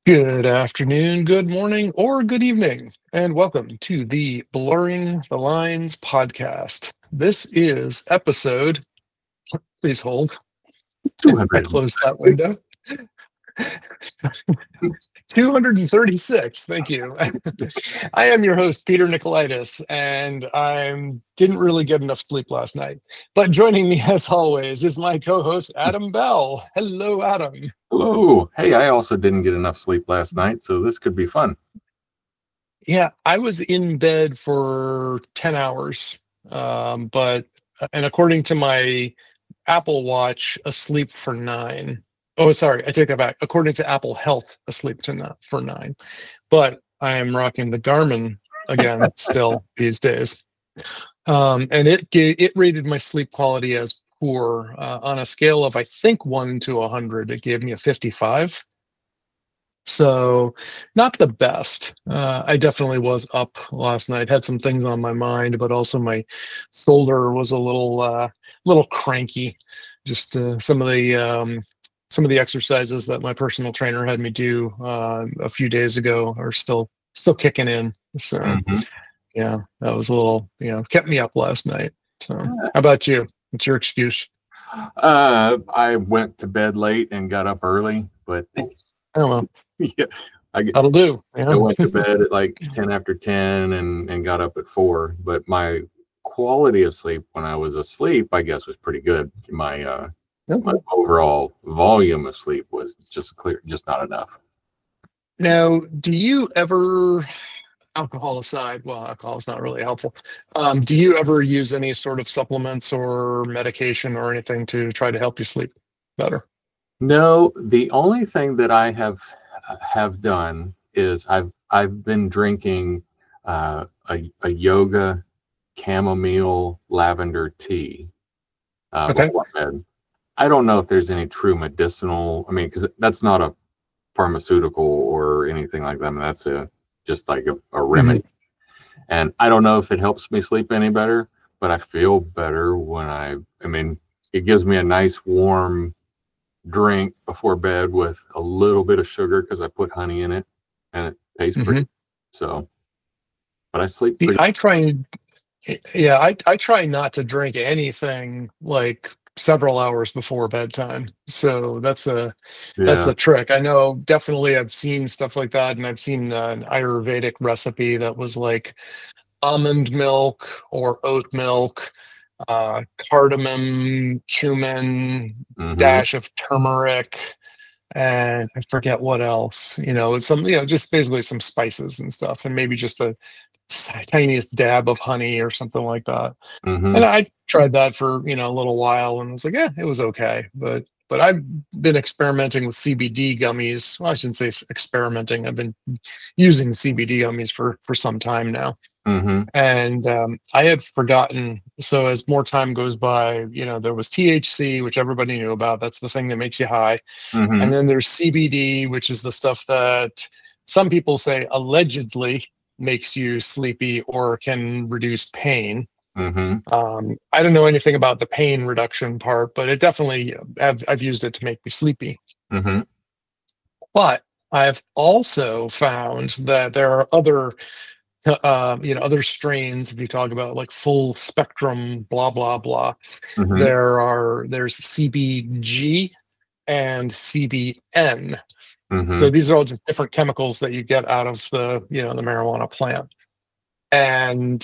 Good afternoon, good morning, or good evening, and welcome to the Blurring the Lines podcast. This is episode, please hold, I 200. closed that window. 236, thank you. I am your host, Peter Nicolaitis, and I didn't really get enough sleep last night. But joining me, as always, is my co-host, Adam Bell. Hello, Adam. Hello. Hey, I also didn't get enough sleep last night, so this could be fun. Yeah, I was in bed for 10 hours, and according to my Apple Watch, asleep for 9. Oh, sorry, I take that back. According to Apple Health, asleep for 9. But I am rocking the Garmin again still these days. And it rated my sleep quality as poor on a scale of, I think, 1 to 100. It gave me a 55. So not the best. I definitely was up last night, had some things on my mind, but also my shoulder was a little cranky. Just some of the exercises that my personal trainer had me do a few days ago are still kicking in. So yeah, that was a little, kept me up last night. So how about you? What's your excuse? I went to bed late and got up early, but Oh well, yeah, that'll do. I Yeah. went to bed at like 10 after 10 and got up at 4. But my quality of sleep when I was asleep, I guess, was pretty good. My overall volume of sleep was just not enough. Now, do you ever, alcohol aside, well, alcohol is not really helpful. Do you ever use any sort of supplements or medication or anything to try to help you sleep better? No, the only thing that I have done is I've been drinking a yoga chamomile lavender tea. Okay. Before bed. I don't know if there's any true medicinal. I mean, because that's not a pharmaceutical or anything like that. I mean, that's just like a remedy. And I don't know if it helps me sleep any better, but I feel better when I mean, it gives me a nice warm drink before bed with a little bit of sugar because I put honey in it and it tastes pretty. So, but I sleep pretty. I try not to drink anything like several hours before bedtime. So that's the trick. I know definitely I've seen stuff like that, and I've seen an Ayurvedic recipe that was like almond milk or oat milk, cardamom, cumin, dash of turmeric, and I forget what else. Just basically some spices and stuff, and maybe just a tiniest dab of honey or something like that. And I tried that for a little while, and was like, yeah, it was okay. But I've been experimenting with CBD gummies. Well, I shouldn't say experimenting. I've been using CBD gummies for some time now. And I had forgotten. So as more time goes by, there was THC, which everybody knew about. That's the thing that makes you high. And then there's CBD, which is the stuff that some people say allegedly makes you sleepy or can reduce pain. I don't know anything about the pain reduction part, but it definitely, I've used it to make me sleepy. But I've also found that there are other strains. If you talk about like full spectrum, blah blah blah, there's CBG and CBN. So these are all just different chemicals that you get out of the marijuana plant. And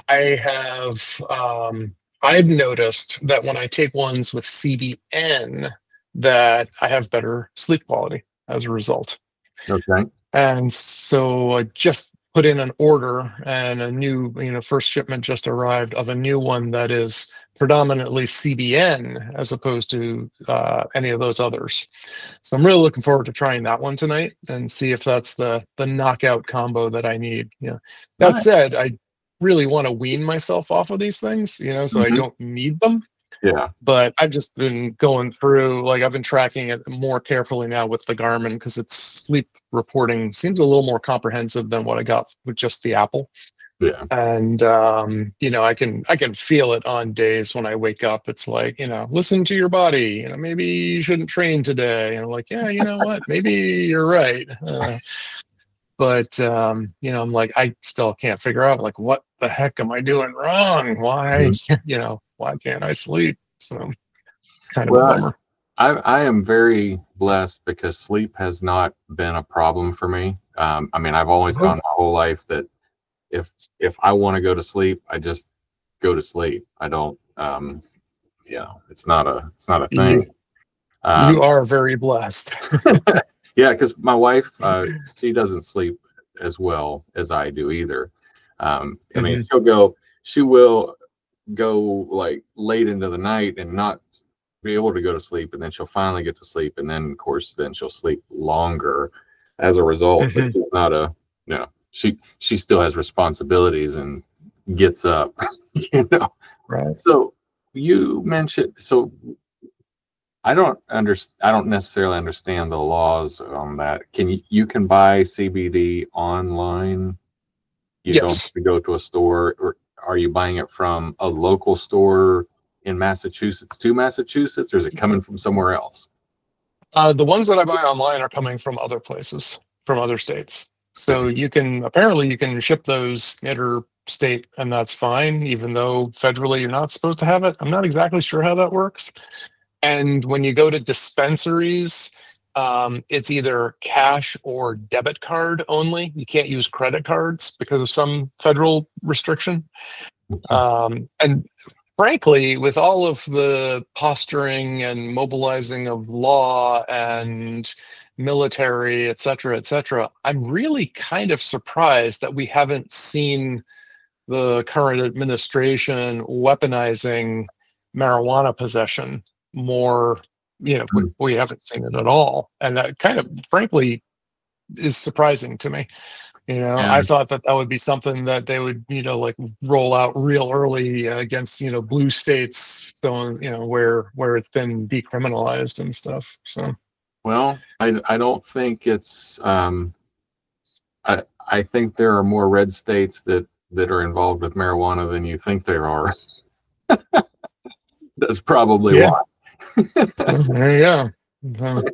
I've noticed that when I take ones with CBN, that I have better sleep quality as a result. Okay. And so I just put in an order, and a new, first shipment just arrived of a new one that is predominantly CBN as opposed to any of those others. So I'm really looking forward to trying that one tonight and see if that's the knockout combo that I need. That said, I really want to wean myself off of these things, so I don't need them. Yeah. But I've just been going through, like, I've been tracking it more carefully now with the Garmin because its sleep reporting seems a little more comprehensive than what I got with just the Apple. Yeah. And I can feel it on days when I wake up. It's like, listen to your body. Maybe you shouldn't train today. And I'm like, yeah, you know what? Maybe you're right. But I'm like, I still can't figure out like what the heck am I doing wrong? Why, Mhm. why can't I sleep? So kind of a Well, bummer. I am very blessed because sleep has not been a problem for me. I mean, I've always Mhm. gone my whole life that if I want to go to sleep, I just go to sleep. I don't. It's not a thing. You, Um, you are very blessed. yeah, because my wife, she doesn't sleep as well as I do either. I mean, Mhm. she will go like late into the night and not be able to go to sleep, and then she'll finally get to sleep, and then of course then she'll sleep longer as a result. But Mhm. she's not a she still has responsibilities and gets up, you know. Right. So you mentioned I don't necessarily understand the laws on that. You can buy CBD online? You don't Yes. have to go to a store, or are you buying it from a local store in Massachusetts to Massachusetts, or is it coming from somewhere else? The ones that I buy online are coming from other places, from other states. So apparently you can ship those interstate and that's fine, even though federally you're not supposed to have it. I'm not exactly sure how that works. And when you go to dispensaries, it's either cash or debit card only. You can't use credit cards because of some federal restriction. And frankly, with all of the posturing and mobilizing of law and military, et cetera, I'm really kind of surprised that we haven't seen the current administration weaponizing marijuana possession more. We haven't seen it at all. And that kind of, frankly, is surprising to me. I Yeah. thought that that would be something that they would, like roll out real early against, blue states, so where it's been decriminalized and stuff. So Well, I don't think it's I think there are more red states that are involved with marijuana than you think there are. That's probably yeah, why. well, there you go.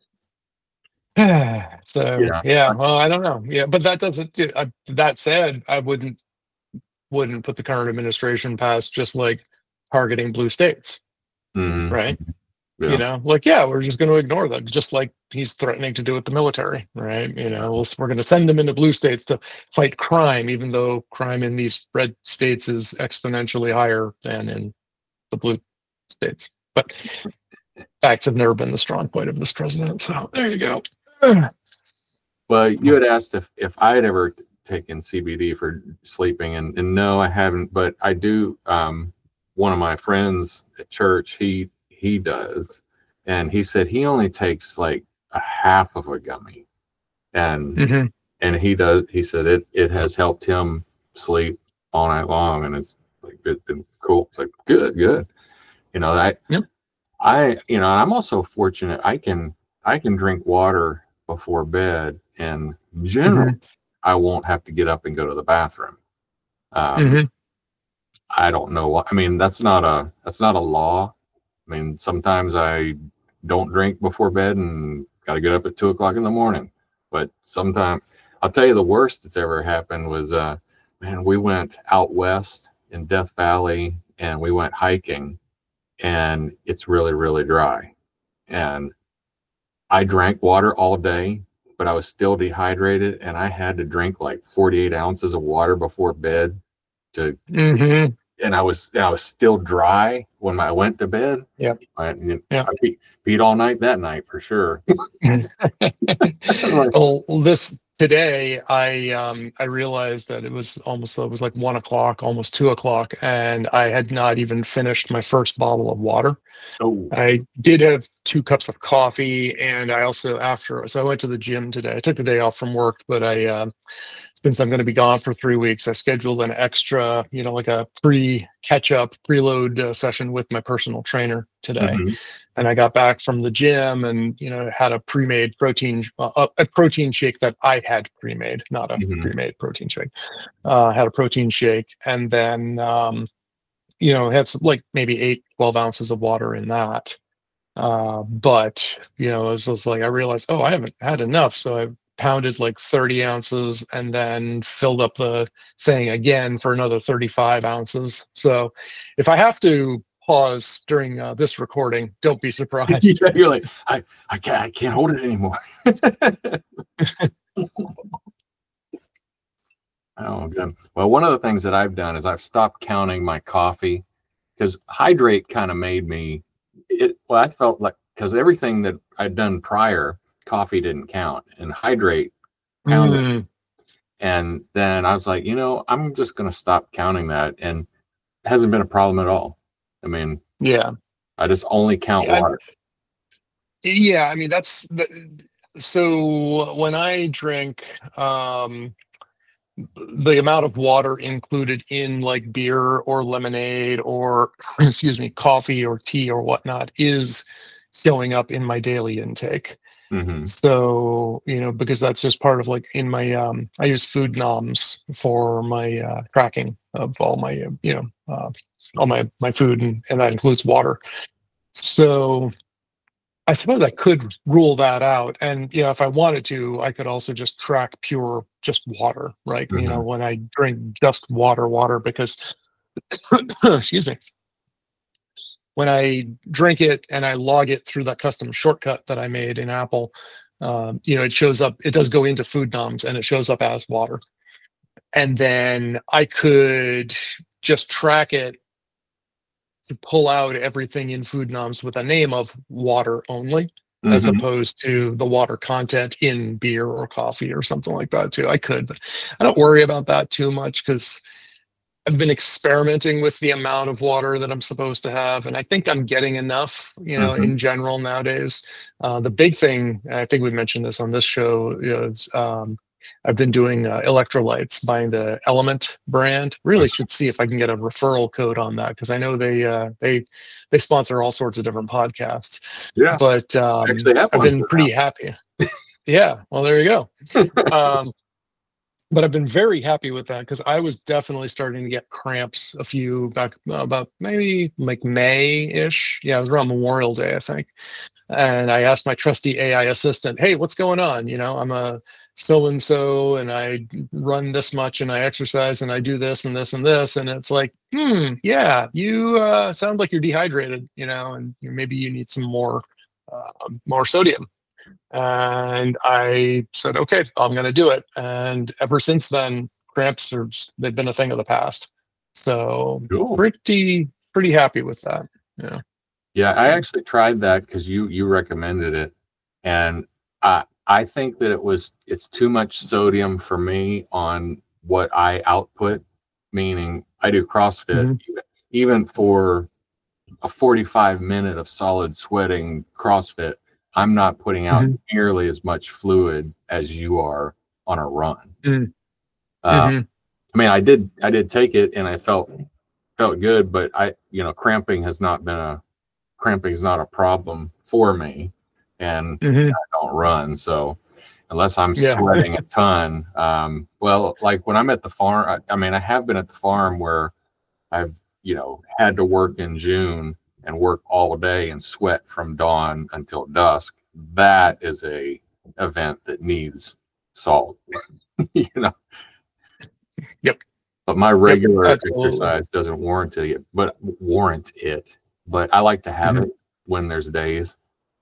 So Yeah. yeah, well, I don't know. Yeah, but that doesn't. That said, I wouldn't put the current administration past just like targeting blue states, Mhm. right? Yeah. Like, yeah, we're just going to ignore them, just like he's threatening to do with the military, right? We're going to send them into blue states to fight crime, even though crime in these red states is exponentially higher than in the blue states. But facts have never been the strong point of this president. So there you go. Well, you had asked if I had ever taken CBD for sleeping, and no, I haven't, but I do. One of my friends at church, he does, and he said he only takes like a half of a gummy, and Mhm. he does. He said it has helped him sleep all night long, and it's like good and cool. It's like good. You know, Yep. I'm also fortunate. I can drink water before bed, and generally, Mhm. I won't have to get up and go to the bathroom. Um, Mhm. I don't know what. I mean, that's not a law. I mean, sometimes I don't drink before bed and got to get up at 2 o'clock in the morning. But sometimes I'll tell you the worst that's ever happened was, man, we went out west in Death Valley and we went hiking, and it's really really dry, and I drank water all day, but I was still dehydrated, and I had to drink like 48 ounces of water before bed to, Mhm. and I was still dry when I went to bed. Yep. I Yep. peed all night that night for sure. Well, this today, I realized that it was like 1 o'clock, almost 2 o'clock, and I had not even finished my first bottle of water. Oh, I did have 2 cups of coffee. And I also, so I went to the gym today. I took the day off from work, but since I'm going to be gone for 3 weeks, I scheduled an extra, like a catch-up, preload session with my personal trainer today. Mm-hmm. And I got back from the gym and, had a pre-made a protein shake that I had pre-made, not a Mm-hmm. pre-made protein shake. Had a protein shake, and then, had some, like maybe 12 ounces of water in that. But, it was just like, I realized, I haven't had enough. So I pounded like 30 ounces and then filled up the thing again for another 35 ounces. So if I have to pause during this recording, don't be surprised. Yeah, you're like, I can't hold it anymore. Oh, good. Well, one of the things that I've done is I've stopped counting my coffee, because Hydrate kind of made me I felt like, because everything that I'd done prior, coffee didn't count, and Hydrate counted. And then I was like, I'm just going to stop counting that, and it hasn't been a problem at all. I mean, yeah, I just only count water. Yeah, I mean, so when I drink, the amount of water included in like beer or lemonade or excuse me, coffee or tea or whatnot is showing up in my daily intake. Mm-hmm. So, because that's just part of like in my, I use Food Noms for my tracking of all my, all my food, and that includes water. So I suppose I could rule that out. And, if I wanted to, I could also just track just water, right? Mm-hmm. When I drink just water, because, excuse me, when I drink it and I log it through that custom shortcut that I made in Apple, it shows up, it does go into Food Noms and it shows up as water. And then I could just track it to pull out everything in Food Noms with a name of water only, as opposed to the water content in beer or coffee or something like that too. I could, but I don't worry about that too much, because I've been experimenting with the amount of water that I'm supposed to have, and I think I'm getting enough, in general nowadays. The big thing, and I think we mentioned this on this show, is I've been doing electrolytes, buying the Element brand. Really should see if I can get a referral code on that, because I know they sponsor all sorts of different podcasts. Yeah, but actually have I've one been pretty happy. Yeah, well, there you go. But I've been very happy with that, because I was definitely starting to get cramps back about maybe like May-ish. Yeah, it was around Memorial Day, I think. And I asked my trusty AI assistant, "Hey, what's going on? I'm a so-and-so, and I run this much, and I exercise, and I do this and this and this." And it's like, yeah, you sound like you're dehydrated, and maybe you need some more sodium. And I said, okay, I'm going to do it. And ever since then, cramps they've been a thing of the past. So Cool. pretty happy with that. Yeah. Yeah, I actually tried that because you recommended it, and I think that it's too much sodium for me on what I output. Meaning, I do CrossFit, even for a 45-minute of solid sweating CrossFit, I'm not putting out nearly as much fluid as you are on a run. I mean, I did take it and I felt good, but cramping is not a problem for me, and I don't run. So unless I'm sweating a ton, well, like when I'm at the farm, I mean, I have been at the farm where I've, had to work in June and work all day and sweat from dawn until dusk. That is a event that needs salt, Yep. But my regular exercise doesn't warrant it. But I like to have it when there's days.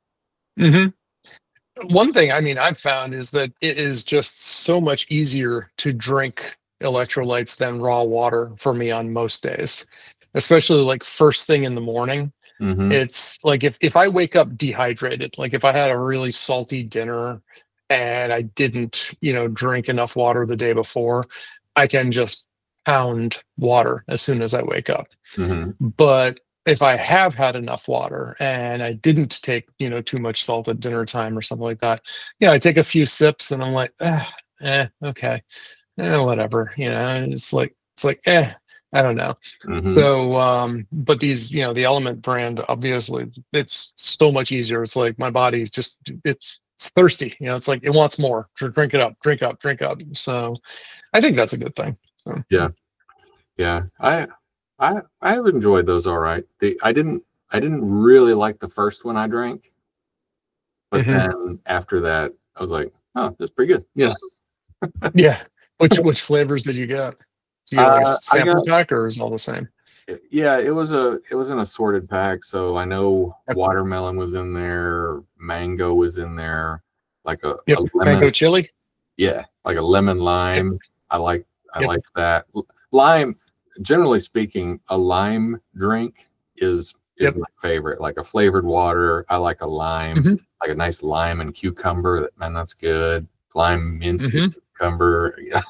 One thing, I mean, I've found is that it is just so much easier to drink electrolytes than raw water for me on most days, especially like first thing in the morning. It's like if I wake up dehydrated, like if I had a really salty dinner and I didn't, drink enough water the day before, I can just pound water as soon as I wake up. But if I have had enough water and I didn't take, too much salt at dinner time or something like that, I take a few sips and I'm like, okay, whatever. It's like, I don't know. Hmm. So, but these, the Element brand, obviously, it's so much easier. It's like my body's it's thirsty. It's like it wants more. Drink it up, drink up, drink up. So, I think that's a good thing. So, Yeah. Yeah. I have enjoyed those all right. I didn't really like the first one I drank, but mhm. then after that, I was like, oh, that's pretty good. Yeah. Yeah. Which flavors did you get? Do you get like a I sample got pack, or is it all the same? yeah, it was an assorted pack. So I know Okay. watermelon was in there, mango was in there, like a Yep. lemon. Mango chili. Yeah, like a lemon Yep. lime. I Yep. like that. Lime, generally speaking, a lime drink is Yep. my favorite. Like a flavored water. I like a lime, Hmm. like a nice lime and cucumber. Man, that's good. Lime, mint, and Hmm. cucumber. Yeah.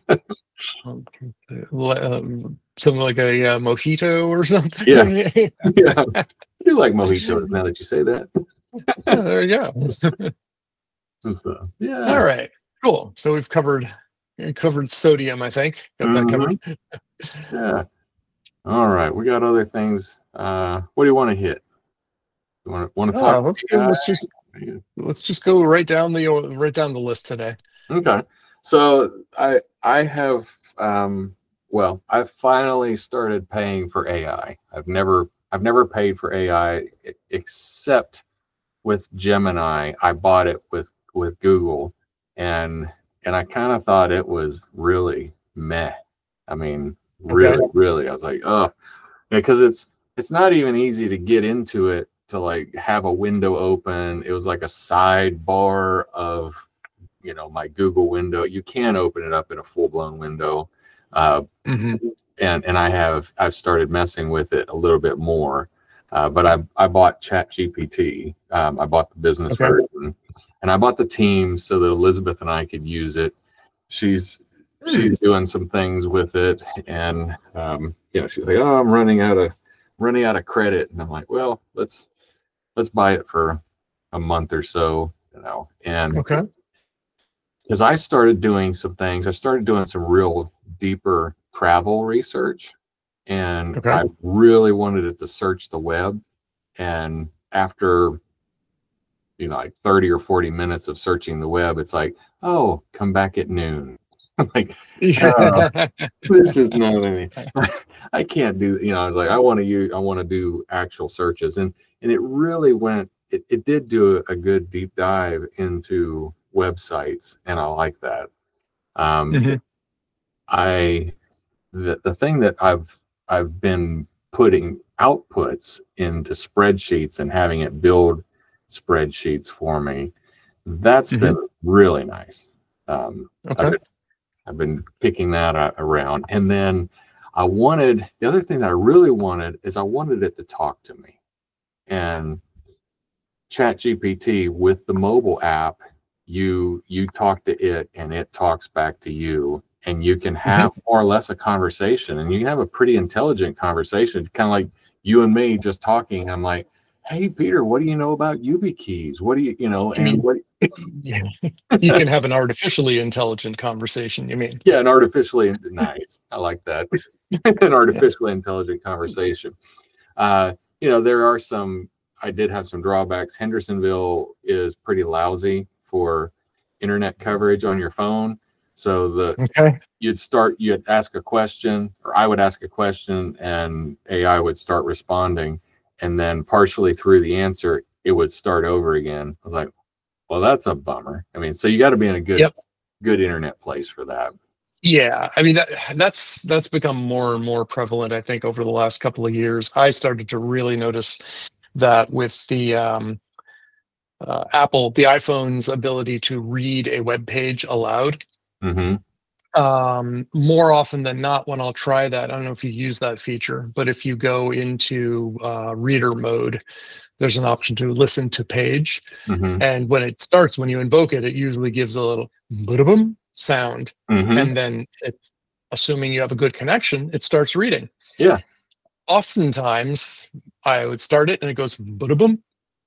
Something like a mojito or Yeah. something. Yeah. I do like mojitos now that you say that. Yeah, there you go. So, All yeah. right, cool. So we've covered sodium, I think. Got that Hmm. covered. Yeah. All right. We got other things. What do you want to hit? You want to talk Let's AI? let's just go right down the list today. Okay. So I have well, I finally started paying for AI. I've never paid for AI except with Gemini. I bought it with Google, and I kind of thought it was really meh. I mean, Okay. really, I was like, oh, because it's not even easy to get into it to like have a window open. It was like a sidebar of my Google window. You can open it up in a full-blown window. Uh, Hmm. and I've started messing with it a little bit more. But I bought ChatGPT. I bought the business Okay. version, and I bought the team so that Elizabeth and I could use it. She's Hmm. doing some things with it, and she's like, "Oh, I'm running out of credit," and I'm like, "Well, let's buy it for a month or so, and." Okay. Because I started doing some things. I started doing some real deeper travel research, and Okay. I really wanted it to search the web. And after, like 30 or 40 minutes of searching the web, it's like, oh, come back at noon. I'm like, oh, Yeah. this is not any. I can't do. I was like, I want to do actual searches, and it really went. It did do a good deep dive into websites, and I like that. Um, Hmm. I the thing that I've been putting outputs into spreadsheets and having it build spreadsheets for me. That's Hmm. been really nice. I've Okay. been I've been kicking that around, and then the other thing that I really wanted is I wanted it to talk to me, and ChatGPT with the mobile app, you talk to it and it talks back to you, and you can Hmm. have more or less a conversation, and you can have a pretty intelligent conversation, kind of like you and me just talking. I'm like, hey Peter, what do you know about YubiKeys? What do You and mean, what yeah, you can have an artificially intelligent conversation, you mean? yeah, an artificially nice. I like that. An Yeah. artificially intelligent conversation. Uh, there are I did have some drawbacks. Hendersonville is pretty lousy for internet coverage on your phone. So Okay. you'd ask a question, or I would ask a question, and AI would start responding. And then partially through the answer, it would start over again. I was like, well, that's a bummer. I mean, so you got to be in a Yep. good internet place for that. Yeah, I mean that's become more and more prevalent, I think, over the last couple of years. I started to really notice that with the the iPhone's ability to read a web page aloud. Mm-hmm. More often than not, when I'll try that, I don't know if you use that feature, but if you go into reader mode, there's an option to listen to page. Mm-hmm. And when you invoke it, it usually gives a little boom sound. Mm-hmm. And then assuming you have a good connection, it starts reading. Yeah. oftentimes I would start it and it goes boom,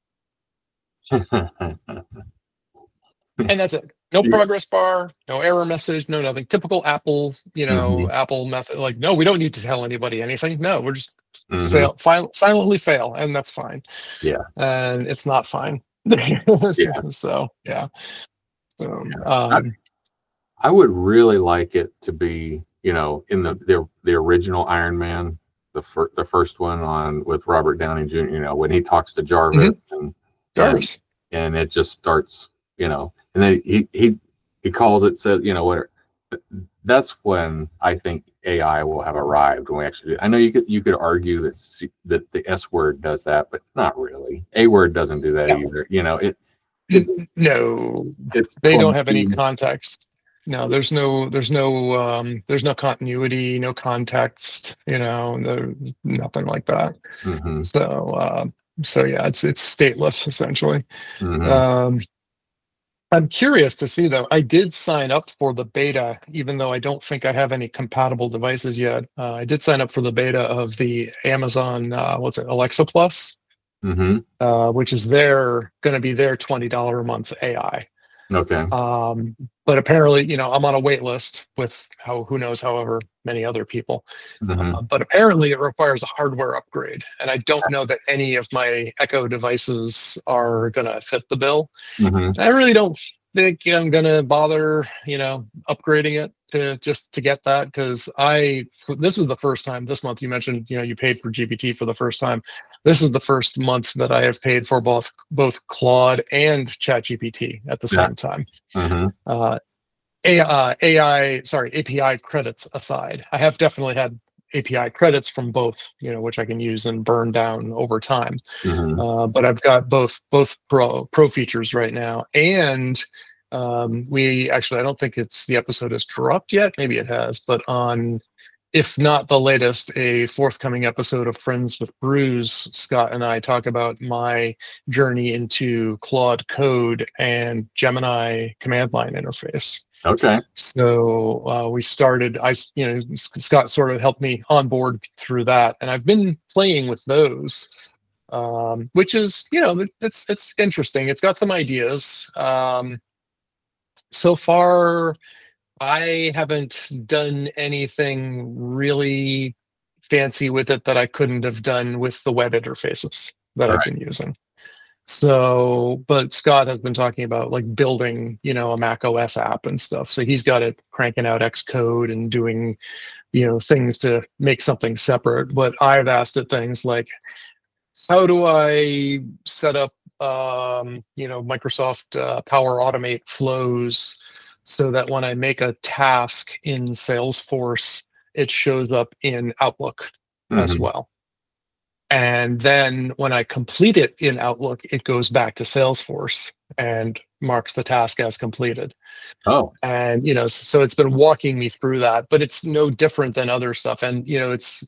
and that's it. No progress bar, no error message, no nothing. Typical Apple, Apple method. Like, no, we don't need to tell anybody anything. No, we're just silently fail, and that's fine. Yeah. And it's not fine. So yeah. So I would really like it to be, in the original Iron Man, the first one on with Robert Downey Jr. When he talks to Jarvis and it just starts, and then he calls it, says, whatever. That's when I think AI will have arrived, when we actually do. I know you could argue that the S word does that, but not really. A word doesn't do that either. They don't have any context. No, there's no continuity, no context, nothing like that. So yeah, it's stateless essentially. I'm curious to see, though. I did sign up for the beta, even though I don't think I have any compatible devices yet. I did sign up for the beta of the Amazon, Alexa Plus, which is going to be their $20 a month AI. Okay. But apparently, I'm on a wait list with who knows however many other people. But apparently it requires a hardware upgrade. And I don't know that any of my Echo devices are going to fit the bill. I really don't think I'm going to bother, upgrading it to get that, because this is the first time this month. You mentioned, you paid for GPT for the first time. This is the first month that I have paid for both Claude and ChatGPT at the same time. API credits aside, I have definitely had API credits from both, which I can use and burn down over time. But I've got both pro features right now, and I don't think the episode has dropped yet. Maybe it has, but if not the latest, a forthcoming episode of Friends with Brews, Scott and I talk about my journey into Claude Code and Gemini command line interface. Okay. So we started. Scott sort of helped me on board through that, and I've been playing with those, which is, it's interesting. It's got some ideas. So far, I haven't done anything really fancy with it that I couldn't have done with the web interfaces that I've been using. So, but Scott has been talking about like building, a Mac OS app and stuff. So he's got it cranking out Xcode and doing, things to make something separate. But I've asked it things like, how do I set up, Microsoft Power Automate flows so that when I make a task in Salesforce, it shows up in Outlook as well. And then when I complete it in Outlook, it goes back to Salesforce and marks the task as completed. Oh. And, so it's been walking me through that, but it's no different than other stuff. And, it's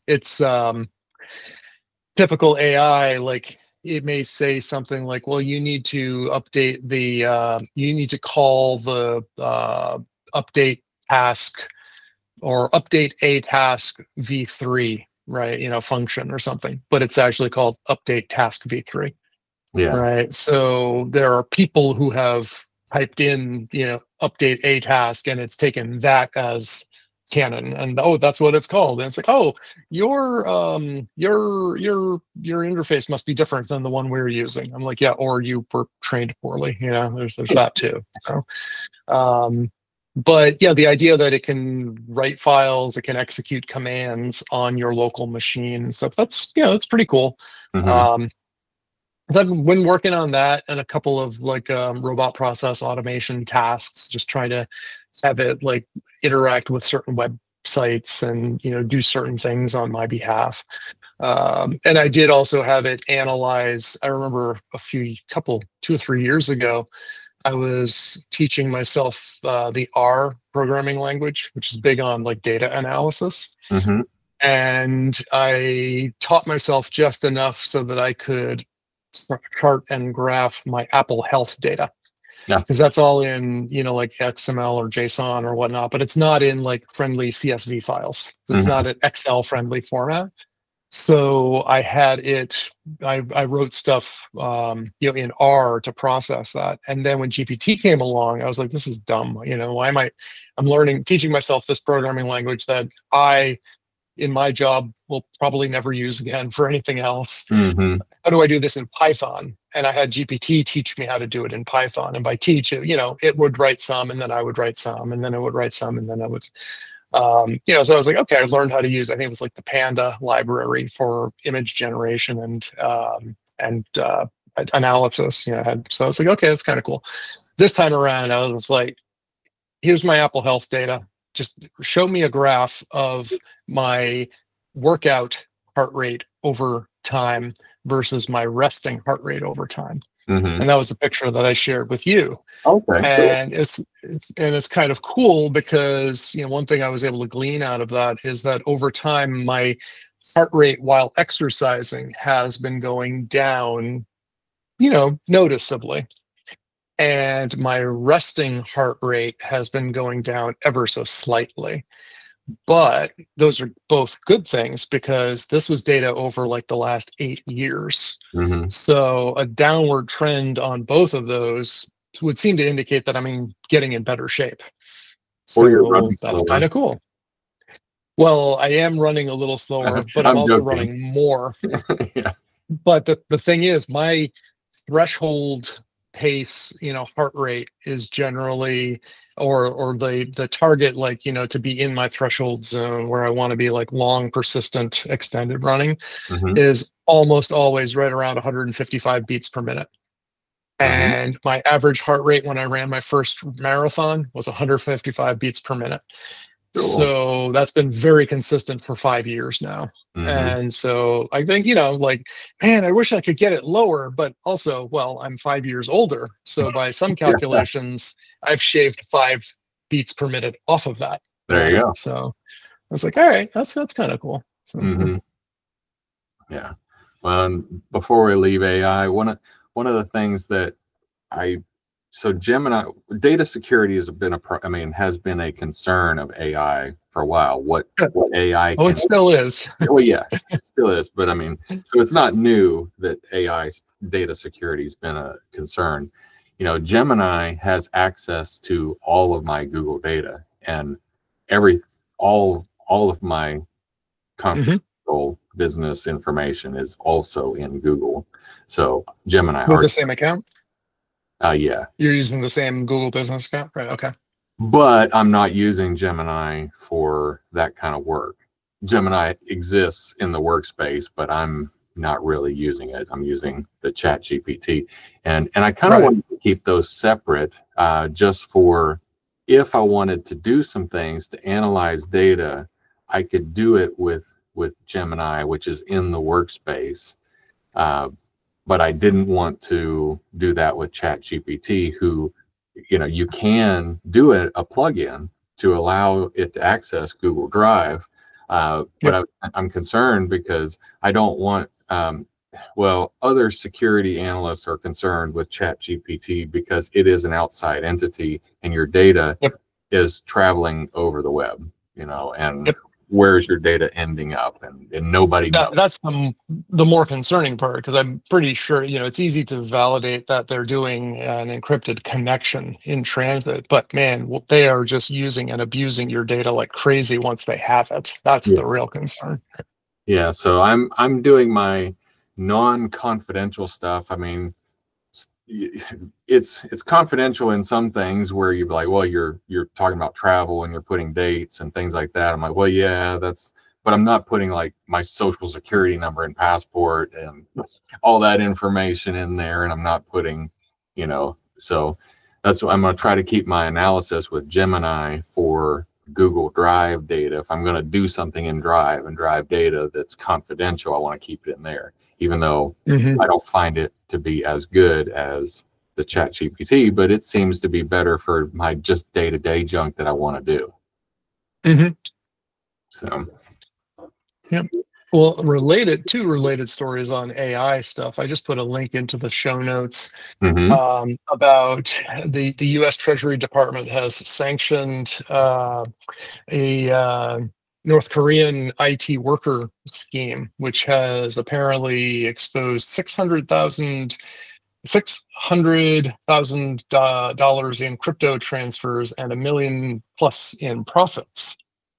typical AI, like it may say something like, well, you need to update you need to call the update task or update a task v3, right? Function or something, but it's actually called update task v3. Yeah. Right. So there are people who have typed in, update a task, and it's taken that as canon, and that's what it's called. And it's like, your interface must be different than the one we're using. I'm like, yeah, or you were trained poorly. There's that too. So, but yeah, the idea that it can write files, it can execute commands on your local machine and stuff. That's pretty cool. So I've been working on that and a couple of robot process automation tasks, just trying to have it like interact with certain websites and do certain things on my behalf. And I did also have it analyze. I remember 2 or 3 years ago, I was teaching myself the R programming language, which is big on like data analysis. And I taught myself just enough so that I could chart and graph my Apple Health data, because that's all in like XML or JSON or whatnot, but it's not in like friendly CSV files. It's not an Excel friendly format. So I had it, I wrote stuff, in R to process that. And then when GPT came along, I was like, this is dumb. Why am I'm teaching myself this programming language that in my job, will probably never use again for anything else. Mm-hmm. How do I do this in Python? And I had GPT teach me how to do it in Python. And by teach it, it would write some, and then I would write some, and then it would write some, and then I would, so I was like, okay, I learned how to use, I think it was like the Panda library for image generation and analysis. So I was like, okay, that's kind of cool. This time around, I was like, here's my Apple Health data. Just show me a graph of my workout heart rate over time versus my resting heart rate over time. Mm-hmm. And that was the picture that I shared with you. Okay. And it's kind of cool because one thing I was able to glean out of that is that over time my heart rate while exercising has been going down, noticeably. And my resting heart rate has been going down ever so slightly. But those are both good things because this was data over like the last 8 years. Mm-hmm. So a downward trend on both of those would seem to indicate that I'm getting in better shape. So that's kind of cool. Well, I am running a little slower, but I'm also running more. Yeah. But the thing is, my threshold pace, heart rate is generally, or the target, like, to be in my threshold zone where I want to be like long, persistent, extended running is almost always right around 155 beats per minute. And my average heart rate when I ran my first marathon was 155 beats per minute. Cool. So that's been very consistent for 5 years now. And so I think, man, I wish I could get it lower, but also, well, I'm 5 years older. So by some calculations, I've shaved 5 beats per minute off of that. There you go. So I was like, all right, that's kind of cool. So, yeah. Well, and before we leave AI, one of the things that so Gemini data security has been a concern of AI for a while. What AI? It still is. Well, yeah, it still is. But so it's not new that AI's data security has been a concern. Gemini has access to all of my Google data and all of my confidential business information is also in Google. So Gemini with the same account. Yeah. You're using the same Google business account, right? Okay. But I'm not using Gemini for that kind of work. Gemini exists in the workspace, but I'm not really using it. I'm using the ChatGPT. And I kind of wanted to keep those separate just for if I wanted to do some things to analyze data, I could do it with Gemini, which is in the workspace. But I didn't want to do that with ChatGPT, who, you can do a plugin to allow it to access Google Drive. But I'm concerned because I don't want, other security analysts are concerned with ChatGPT because it is an outside entity and your data is traveling over the web, and where's your data ending up, and nobody knows. That's the more concerning part, because I'm pretty sure it's easy to validate that they're doing an encrypted connection in transit, but man, they are just using and abusing your data like crazy once they have it. That's the real concern. Yeah, so I'm doing my non-confidential stuff. It's confidential in some things where you're like, well, you're talking about travel and you're putting dates and things like that. I'm like, well, yeah, but I'm not putting like my social security number and passport and all that information in there. And I'm not putting, so that's what I'm going to try to keep my analysis with Gemini for Google Drive data. If I'm going to do something in Drive and Drive data that's confidential, I want to keep it in there, even though I don't find it to be as good as the ChatGPT, but it seems to be better for my just day-to-day junk that I want to do. So, yep. Well, related stories on AI stuff, I just put a link into the show notes about the U.S. Treasury Department has sanctioned a North Korean IT worker scheme, which has apparently exposed $600,000 in crypto transfers and $1 million plus in profits.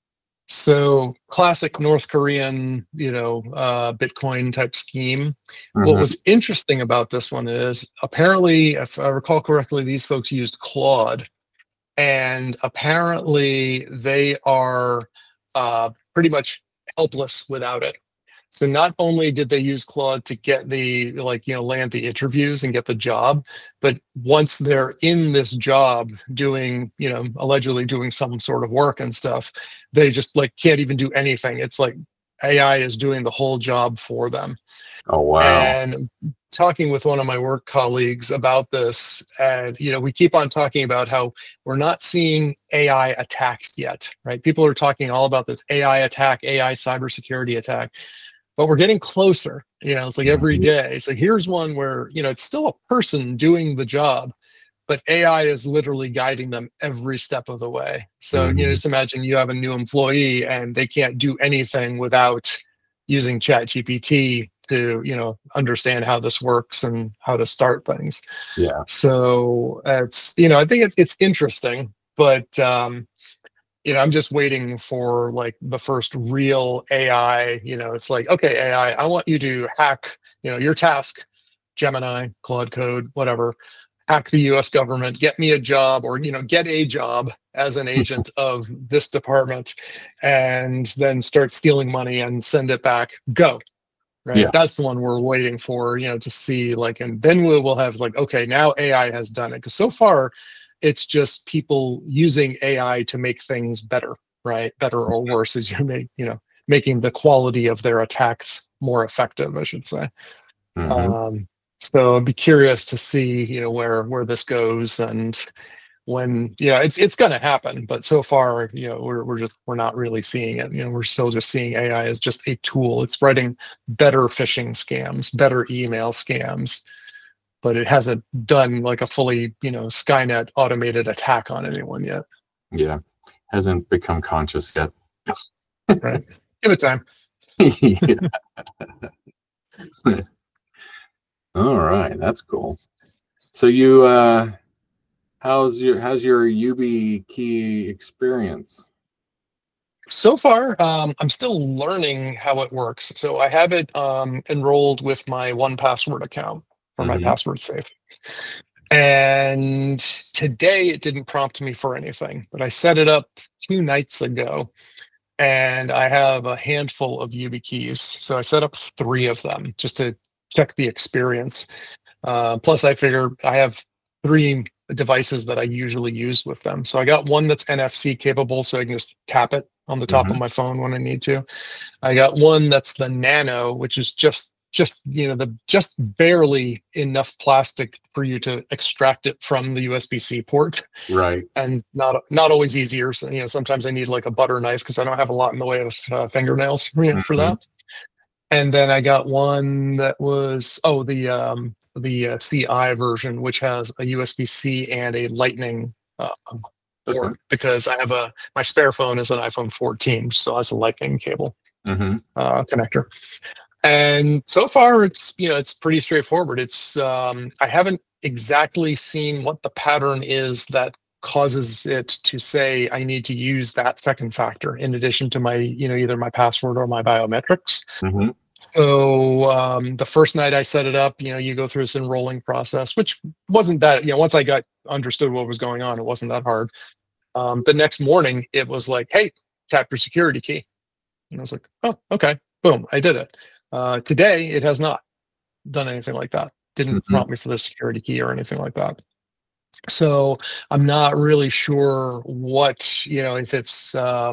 So classic North Korean, Bitcoin type scheme. What was interesting about this one is apparently, if I recall correctly, these folks used Claude, and apparently they are pretty much helpless without it. So not only did they use Claude to get land the interviews and get the job, but once they're in this job doing, allegedly doing some sort of work and stuff, they just can't even do anything. It's like AI is doing the whole job for them. Oh, wow. And talking with one of my work colleagues about this, and we keep on talking about how we're not seeing AI attacks yet, right? People are talking all about this AI attack, AI cybersecurity attack, but we're getting closer. It's like every day. So here's one where it's still a person doing the job, but AI is literally guiding them every step of the way. So just imagine you have a new employee and they can't do anything without using ChatGPT to understand how this works and how to start things. Yeah. So it's I think it's interesting, but I'm just waiting for the first real AI. It's like, okay, AI, I want you to hack your task, Gemini, Claude Code, whatever, hack the US government, get me a job, or get a job as an agent of this department, and then start stealing money and send it back. Go. Right. Yeah. That's the one we're waiting for, to see, and then we'll have okay, now AI has done it. Because so far it's just people using AI to make things better, right? Better or worse, as making the quality of their attacks more effective, I should say. So I'd be curious to see, where this goes, and when it's going to happen. But so far, we're not really seeing it. We're still just seeing AI as just a tool. It's writing better phishing scams, better email scams, but it hasn't done a fully Skynet automated attack on anyone yet. Yeah, hasn't become conscious yet. Right, give it time. All right, that's cool. So you how's your YubiKey experience? So far, I'm still learning how it works. So I have it enrolled with my 1Password account for my password safe. And today it didn't prompt me for anything, but I set it up 2 nights ago, and I have a handful of YubiKeys. So I set up 3 of them just to check the experience. Plus, I figure I have 3 devices that I usually use with them. So I got one that's NFC capable, so I can just tap it on the top of my phone when I need to. I got one that's the Nano, which is just barely enough plastic for you to extract it from the USB-C port. Right. And not always easier. So, sometimes I need a butter knife because I don't have a lot in the way of fingernails for that. And then I got one that was the CI version, which has a USB-C and a Lightning port, because I have my spare phone is an iPhone 14, so has a Lightning cable connector. And so far, it's pretty straightforward. It's I haven't exactly seen what the pattern is that causes it to say I need to use that second factor in addition to my either my password or my biometrics. So the first night I set it up, you go through this enrolling process, which wasn't that, once I understood what was going on, it wasn't that hard. The next morning it was like, hey, tap your security key. And I was like, oh, okay, boom, I did it. Today it has not done anything like that. Didn't prompt me for the security key or anything like that. So I'm not really sure what, if it's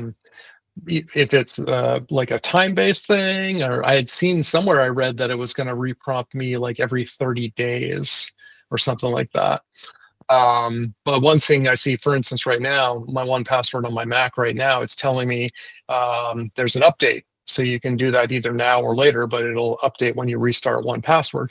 like a time-based thing, or I had seen somewhere, I read that it was going to reprompt me every 30 days or something like that. But one thing I see, for instance, right now, my 1Password on my Mac right now, it's telling me there's an update. So you can do that either now or later, but it'll update when you restart 1Password.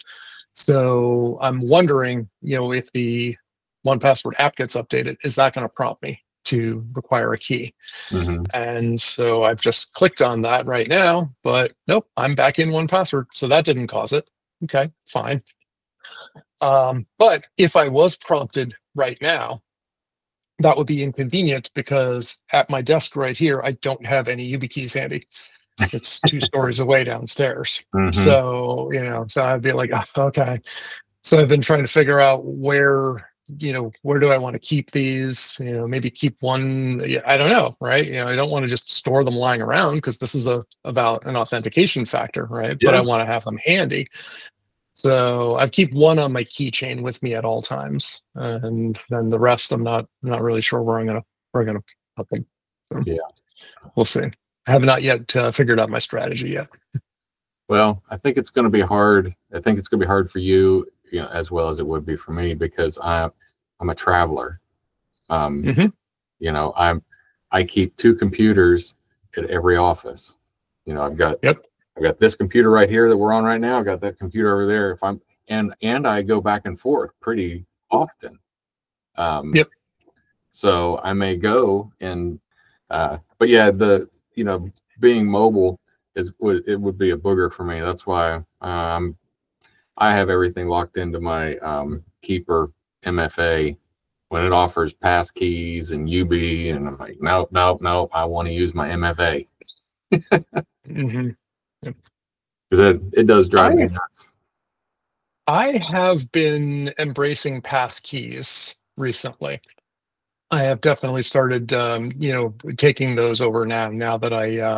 So I'm wondering, if the 1Password app gets updated, is that going to prompt me? to require a key. Hmm. And so I've just clicked on that right now, but nope, I'm back in 1Password. So that didn't cause it. Okay, fine. But if I was prompted right now, that would be inconvenient because at my desk right here, I don't have any YubiKeys handy. It's 2 stories away downstairs. Hmm. So, so I'd be like, "Oh, okay." So I've been trying to figure out where do I want to keep these? Maybe keep one. Yeah, I don't know, right? I don't want to just store them lying around because this is about an authentication factor, right? But I Yeah. want to have them handy. So I keep one on my keychain with me at all times, and then the rest I'm not really sure where I'm gonna put them. So Yeah. we'll see. I have not yet figured out my strategy yet. Well, I think it's going to be hard. I think it's going to be hard for you, as well as it would be for me, because I'm a traveler. Mhm. I keep 2 computers at every office. I've got Yep. this computer right here that we're on right now. I've got that computer over there. If I'm and I go back and forth pretty often. Yep. So I may go and, but yeah, being mobile would be a booger for me. That's why I have everything locked into my Keeper MFA when it offers pass keys and UB, and I'm like, nope, I want to use my MFA Hmm. because it does drive me nuts. I have been embracing pass keys recently. I have definitely started, taking those over now that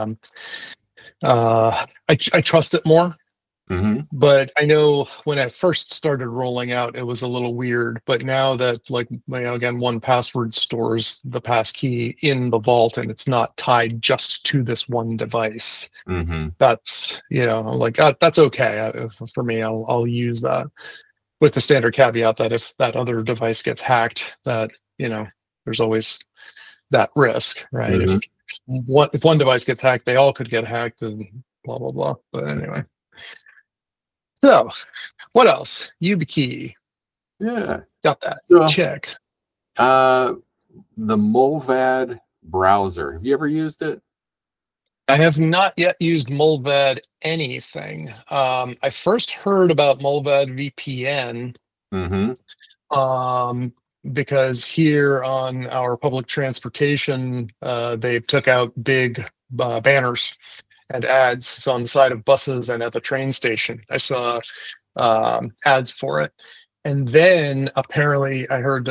I trust it more. Hmm. But I know when I first started rolling out, it was a little weird. But now that, like, again, 1Password stores the pass key in the vault and it's not tied just to this one device, Hmm. that's, like, that's okay. For me, I'll use that with the standard caveat that if that other device gets hacked, that, there's always that risk, right? Hmm. If one device gets hacked, they all could get hacked and blah, blah, blah. But anyway. So, what else? YubiKey. Yeah. Got that. So, Check. the Mullvad browser. Have you ever used it? I have not yet used Mullvad anything. I first heard about Mullvad VPN Hmm. because here on our public transportation, they took out big banners and ads. So on the side of buses and at the train station, I saw ads for it. And then apparently, I heard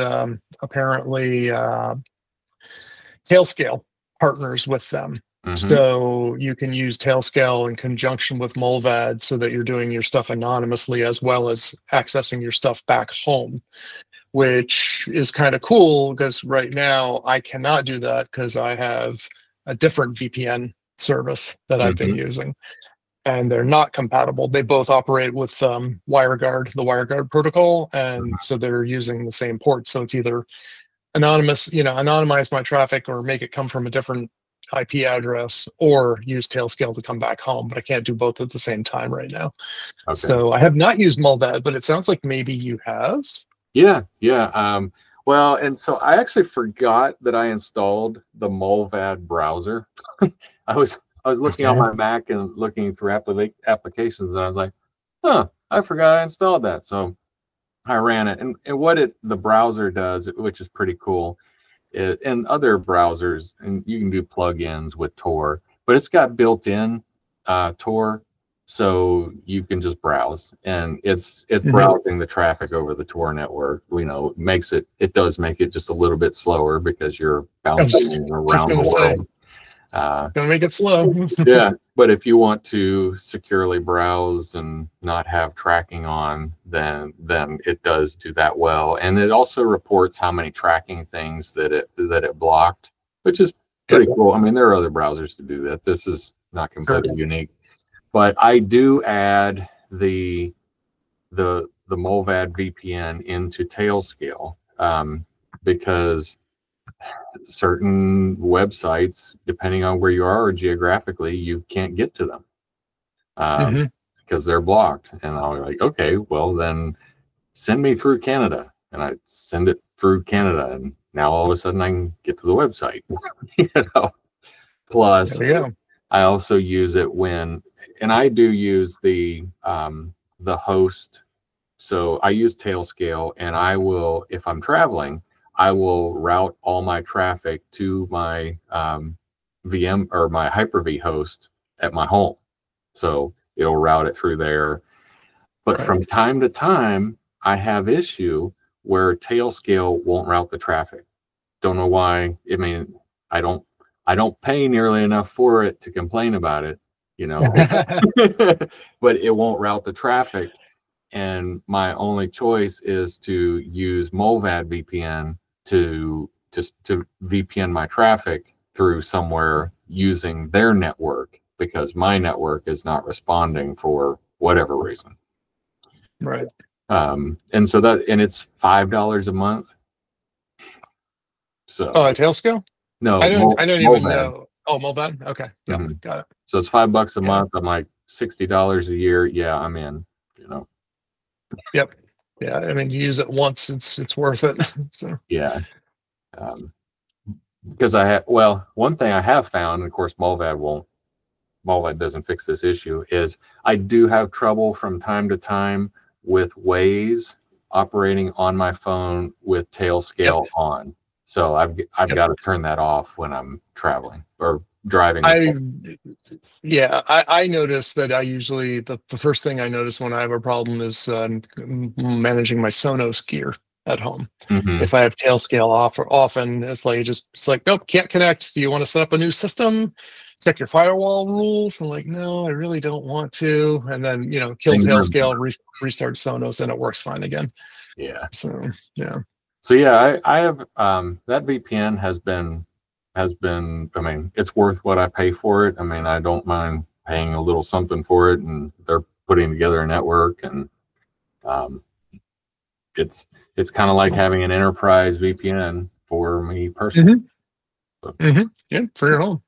Tailscale partners with them. Hmm. So you can use Tailscale in conjunction with Mullvad so that you're doing your stuff anonymously as well as accessing your stuff back home, which is kind of cool because right now I cannot do that because I have a different VPN service that I've been Hmm. using. And they're not compatible. They both operate with WireGuard, the WireGuard protocol, and so they're using the same port. So it's either anonymize my traffic or make it come from a different IP address, or use Tailscale to come back home. But I can't do both at the same time right now. Okay. So I have not used Mullvad, but it sounds like maybe you have. Yeah. Well, and so I actually forgot that I installed the Mullvad browser. I was looking on my Mac and looking through applications, and I was like, I forgot I installed that. So I ran it, and what the browser does, which is pretty cool, and other browsers, and you can do plugins with Tor, but it's got built-in Tor, so you can just browse, and it's browsing the traffic over the Tor network. It does make it just a little bit slower because you're bouncing around the world. Gonna make it slow. Yeah, but if you want to securely browse and not have tracking on, then it does do that well, and it also reports how many tracking things that it blocked, which is pretty cool. I mean, there are other browsers to do that. This is not completely unique, but I do add the Mullvad VPN into Tailscale because certain websites, depending on where you are or geographically, you can't get to them because they're blocked. And I'll be like, okay, well then send me through Canada. and I send it through Canada, and now all of a sudden I can get to the website. Plus, There we go. I also use it and I do use the host. So I use Tailscale, and I will, if I'm traveling, I will route all my traffic to my VM or my Hyper-V host at my home. So it'll route it through there. But from time to time, I have issue where Tailscale won't route the traffic. Don't know why. I mean, I don't pay nearly enough for it to complain about it, but it won't route the traffic. And my only choice is to use Mullvad VPN to VPN my traffic through somewhere using their network, because my network is not responding for whatever reason. Right. And so it's $5 a month. So Tailscale? No, I don't even Mullvad. know. Oh, Mullvad? Okay. Yeah, got it. So it's $5 a month. I'm like $60 a year. Yeah, I'm in, Yep. Yeah. I mean, you use it once, it's worth it. So yeah. Because one thing I have found, and of course Mullvad doesn't fix this issue, is I do have trouble from time to time with Waze operating on my phone with Tailscale on. So I've got to turn that off when I'm traveling or driving. I notice that I usually the first thing I notice when I have a problem is managing my Sonos gear at home. If I have Tailscale off or often, it's like nope, can't connect. Do you want to set up a new system? Check your firewall rules. I'm like, no, I really don't want to. And then kill Tailscale, restart Sonos, and it works fine again. Yeah. So yeah. So yeah, I have that VPN has been. I mean, it's worth what I pay for it. I mean, I don't mind paying a little something for it, and they're putting together a network, and it's kind of like having an enterprise VPN for me personally. Yeah, for your home.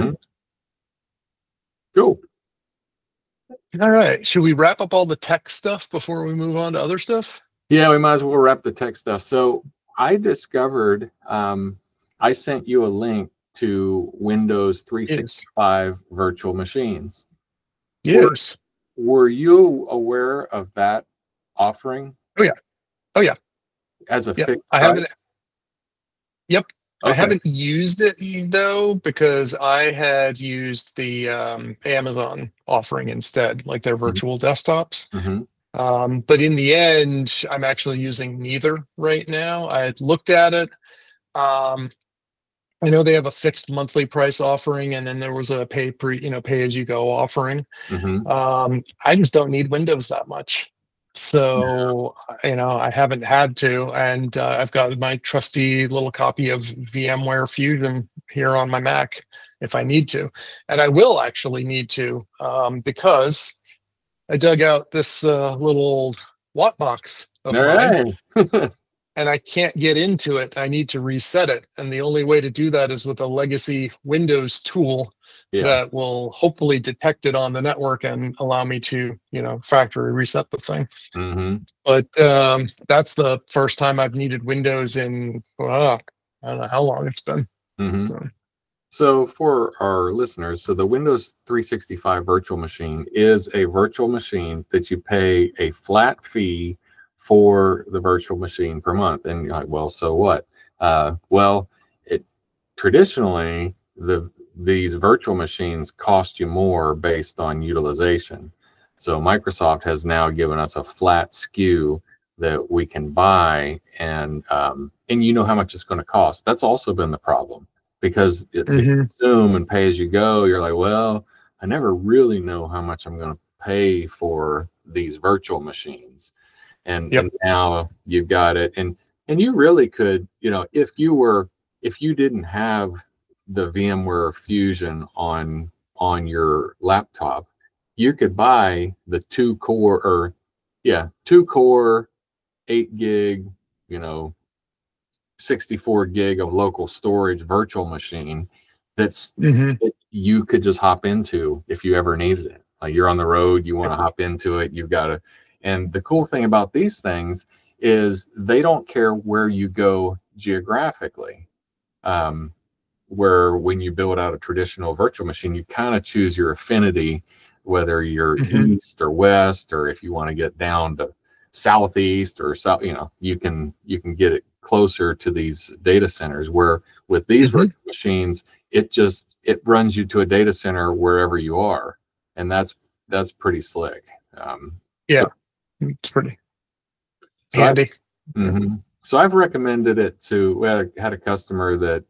Cool. All right. Should we wrap up all the tech stuff before we move on to other stuff? Yeah, we might as well wrap the tech stuff. So I discovered, I sent you a link to Windows 365 virtual machines. Yes. Were you aware of that offering? Oh yeah. As a fixed I haven't. Yep. Okay. I haven't used it though, because I had used the Amazon offering instead, like their virtual desktops. But in the end, I'm actually using neither right now. I had looked at it. I know they have a fixed monthly price offering, and then there was a pay as you go offering. I just don't need Windows that much. So, I haven't had to, and I've got my trusty little copy of VMware Fusion here on my Mac if I need to. And I will actually need to, because I dug out this little Watt box of mine, and I can't get into it. I need to reset it. And the only way to do that is with a legacy Windows tool that will hopefully detect it on the network and allow me to, factory reset the thing. But that's the first time I've needed Windows in, I don't know how long it's been. So for our listeners, so the Windows 365 virtual machine is a virtual machine that you pay a flat fee for the virtual machine per month. And you're like, well, so what? Traditionally, these virtual machines cost you more based on utilization. So Microsoft has now given us a flat SKU that we can buy, and you know how much it's going to cost. That's also been the problem, because they consume and pay as you go. You're like, well, I never really know how much I'm going to pay for these virtual machines. And now you've got it, and you really could, if you didn't have the VMware Fusion on your laptop, you could buy the 2-core 8 gig, 64 gig of local storage virtual machine that you could just hop into if you ever needed it. Like, you're on the road, you want to hop into it, you've got to. And the cool thing about these things is they don't care where you go geographically. Where when you build out a traditional virtual machine, you kind of choose your affinity, whether you're east or west, or if you want to get down to southeast or south, you can get it closer to these data centers. Where with these virtual machines, it runs you to a data center wherever you are, and that's pretty slick. Yeah, it's pretty handy. So I've recommended it to. We had a customer that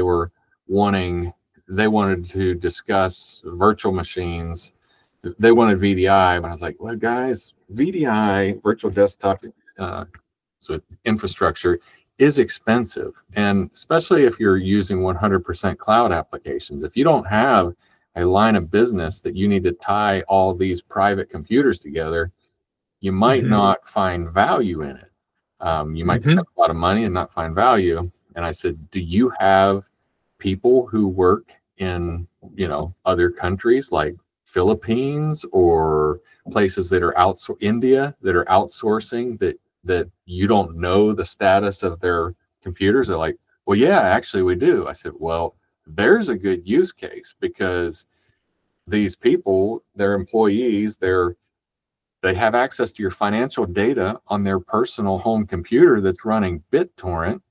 they wanted to discuss virtual machines. They wanted VDI, but I was like, well, guys, VDI, virtual desktop so infrastructure, is expensive. And especially if you're using 100% cloud applications, if you don't have a line of business that you need to tie all these private computers together, you might not find value in it. You might spend a lot of money and not find value. And I said, do you have people who work in, other countries like Philippines or places that are India that are outsourcing that you don't know the status of their computers? They're like, well, yeah, actually we do. I said, well, there's a good use case, because these people, their employees, they have access to your financial data on their personal home computer that's running BitTorrent.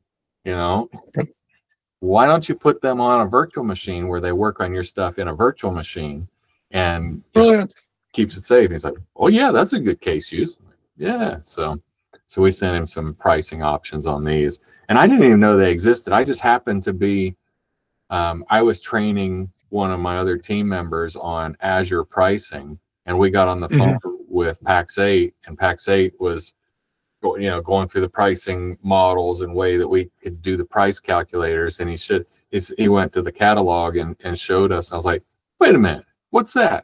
Why don't you put them on a virtual machine where they work on your stuff in a virtual machine and keeps it safe? He's like, oh yeah, that's a good case use. Yeah. So we sent him some pricing options on these, and I didn't even know they existed. I just happened to be, I was training one of my other team members on Azure pricing, and we got on the phone with Pax8, and Pax8 was going through the pricing models and way that we could do the price calculators. And he went to the catalog and showed us. I was like, wait a minute, what's that?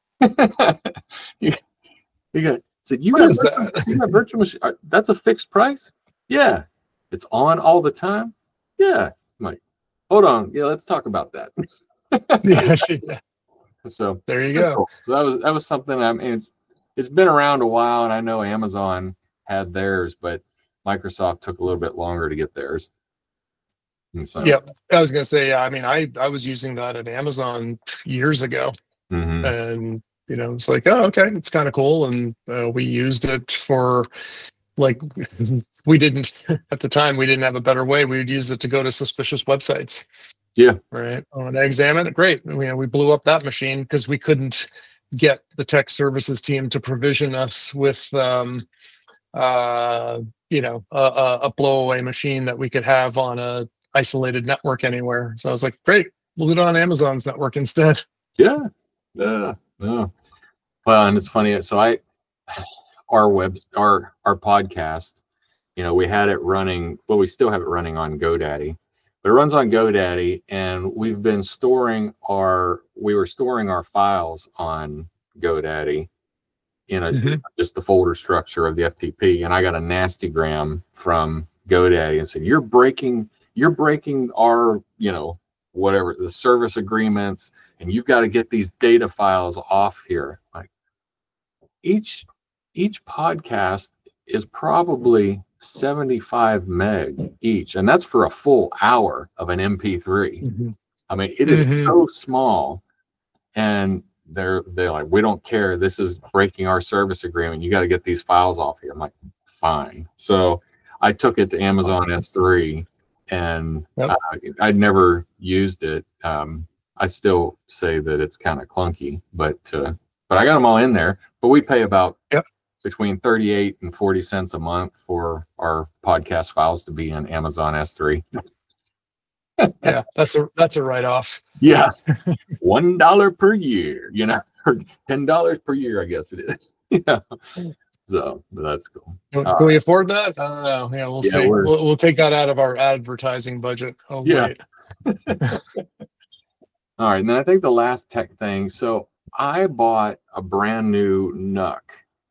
He said, you got virtual machine? That's a fixed price? Yeah. It's on all the time? Yeah. I'm like, hold on. Yeah, let's talk about that. Yeah. So there you go. Cool. So that was something. I mean, it's been around a while, and I know Amazon had theirs, but Microsoft took a little bit longer to get theirs. So, yeah, I was gonna say, I mean, I was using that at Amazon years ago, and it's like, oh, okay, it's kind of cool, and we used it for, like, we didn't at the time, we didn't have a better way. We would use it to go to suspicious websites. Yeah. Right. On Examine it. Great. We blew up that machine because we couldn't get the tech services team to provision us with a blowaway machine that we could have on a isolated network anywhere. So I was like, great, we'll do it on Amazon's network instead. Yeah. Well, and it's funny. So our podcast, we had it running. Well, we still have it running on GoDaddy, but it runs on GoDaddy, and we were storing our files on GoDaddy in just the folder structure of the FTP. And I got a nastygram from GoDaddy and said, you're breaking our, whatever, the service agreements, and you've got to get these data files off here. Like, each podcast is probably 75 meg each, and that's for a full hour of an MP3. I mean, it is so small, and they're like, we don't care, this is breaking our service agreement, you got to get these files off here. I'm like, fine. So I took it to Amazon S3, and I'd never used it. I still say that it's kind of clunky, but I got them all in there. But we pay about between 38 and 40 cents a month for our podcast files to be in Amazon S3. Yeah, that's a write-off. Yeah, $1 per year, or $10 per year, I guess it is. Yeah. So that's cool. Can we afford that? I don't know. Yeah, we'll see. We'll take that out of our advertising budget. Oh, yeah. All right, and then I think the last tech thing. So I bought a brand new NUC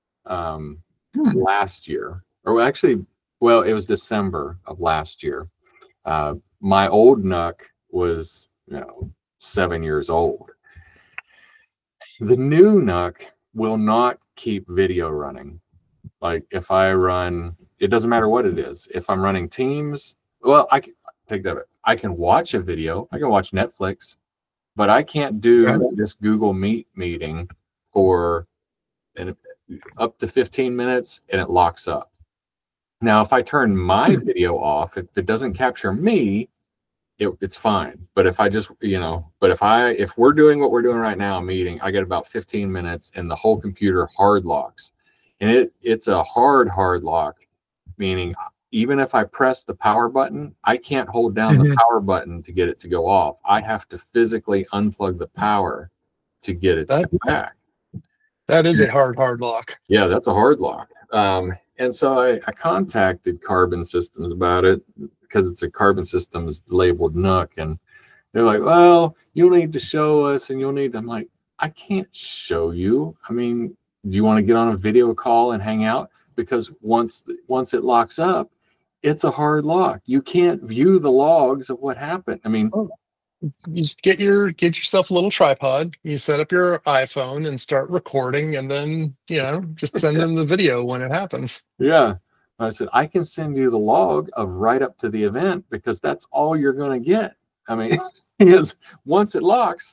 last year, or actually, well, it was December of last year. My old NUC was, 7 years old. The new NUC will not keep video running. Like if I run, it doesn't matter what it is. If I'm running Teams, well, I can take that. I can watch a video. I can watch Netflix, but I can't do this Google Meet meeting for up to 15 minutes and it locks up. Now, if I turn my video off, if it doesn't capture me, it's fine. But if I just, if we're doing what we're doing right now, a meeting, I get about 15 minutes and the whole computer hard locks. And it's a hard lock, meaning even if I press the power button, I can't hold down the power button to get it to go off. I have to physically unplug the power to get it to come back. That is a hard lock. Yeah, that's a hard lock. And so I contacted Carbon Systems about it because it's a Carbon Systems labeled NUC. And they're like, well, you'll need to show us and you'll need to. I'm like, I can't show you. I mean, do you want to get on a video call and hang out? Because once it locks up, it's a hard lock. You can't view the logs of what happened. I mean, you just get yourself a little tripod. You set up your iPhone and start recording, and then just send them the video when it happens. Yeah, I said I can send you the log of right up to the event because that's all you're going to get. I mean, is once it locks,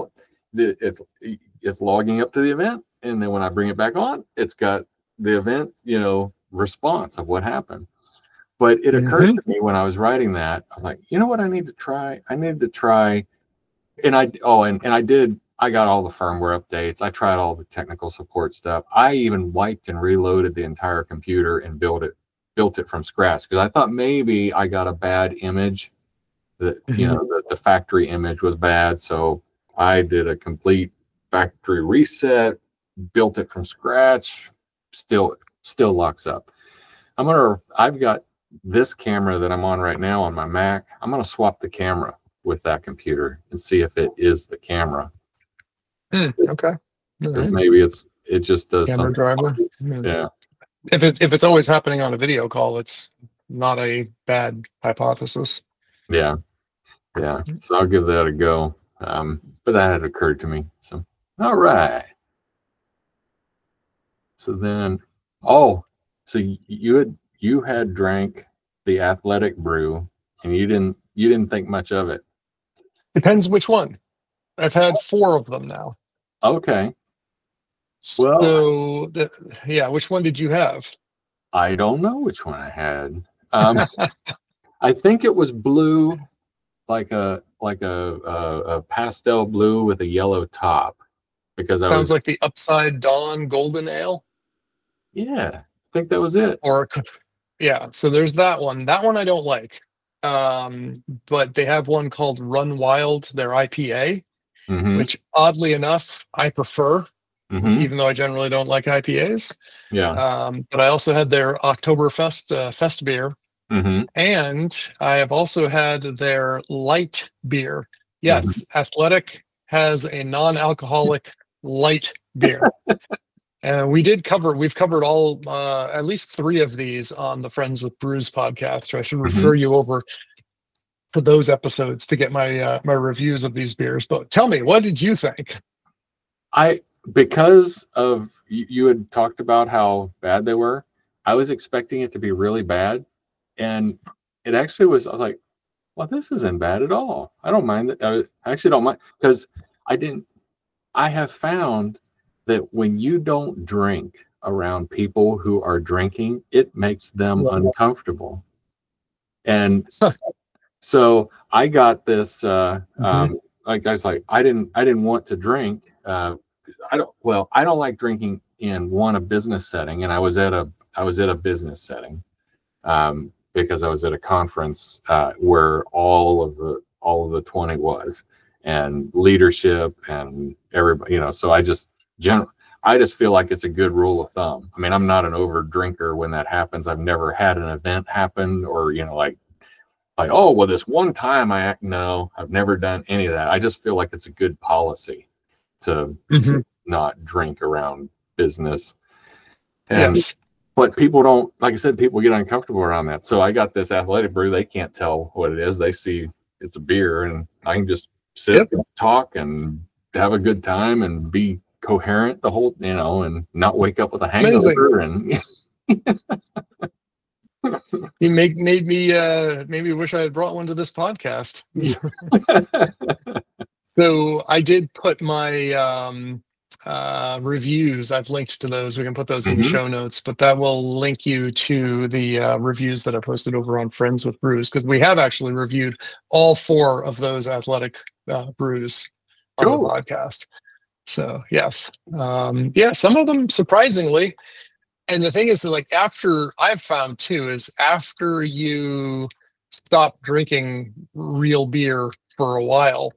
it's logging up to the event. And then when I bring it back on, it's got the event, response of what happened. But it occurred to me when I was writing that, I was like, you know what I need to try? I needed to try, and I got all the firmware updates. I tried all the technical support stuff. I even wiped and reloaded the entire computer and built it from scratch because I thought maybe I got a bad image, that the factory image was bad. So I did a complete factory reset, built it from scratch, still locks up. I've got this camera that I'm on right now on my Mac. I'm going to swap the camera with that computer and see if it is the camera. Okay. Right. Maybe it just does camera something. driver. Yeah. If it's always happening on a video call, it's not a bad hypothesis. Yeah. Yeah. So I'll give that a go. But that had occurred to me. So, all right. So then, so you had drank the Athletic Brew and you didn't think much of it. Depends which one. I've had 4 of them now. Okay. Well, so which one did you have? I don't know which one I had. I think it was blue, like a pastel blue with a yellow top, because sounds like the Upside Dawn Golden Ale. Yeah, I think that was it. So there's that one. That one I don't like. But they have one called Run Wild, their IPA, which oddly enough I prefer, even though I generally don't like IPAs. Yeah. But I also had their Oktoberfest fest beer, and I have also had their light beer. Yes, Athletic has a non-alcoholic light beer. And we've covered all, at least 3 of these on the Friends with Brews podcast. I should refer you over to those episodes to get my my reviews of these beers. But tell me, what did you think? Because of you had talked about how bad they were, I was expecting it to be really bad. And it actually was, I was like, well, this isn't bad at all. I don't mind it. I actually don't mind, because I have found that when you don't drink around people who are drinking, it makes them uncomfortable. And so I got this, like I was like, I didn't want to drink. I don't like drinking in a business setting. And I was at a business setting, because I was at a conference, where all of the 20 was, and leadership and everybody, so I just feel like it's a good rule of thumb. I mean, I'm not an over drinker when that happens. I've never had an event happen, or like, oh, well, this one time no, I've never done any of that. I just feel like it's a good policy to not drink around business. And but people don't, like I said, people get uncomfortable around that. So I got this Athletic Brew. They can't tell what it is. They see it's a beer, and I can just sit and talk and have a good time and be coherent the whole, and not wake up with a Amazing. hangover. And You made me wish I had brought one to this podcast. So I did put my reviews. I've linked to those. We can put those in the show notes, but that will link you to the reviews that I posted over on Friends with Brews, because we have actually reviewed all 4 of those athletic brews on the podcast. So yes, some of them surprisingly. And the thing is that, like, after I've found too, is after you stop drinking real beer for a while,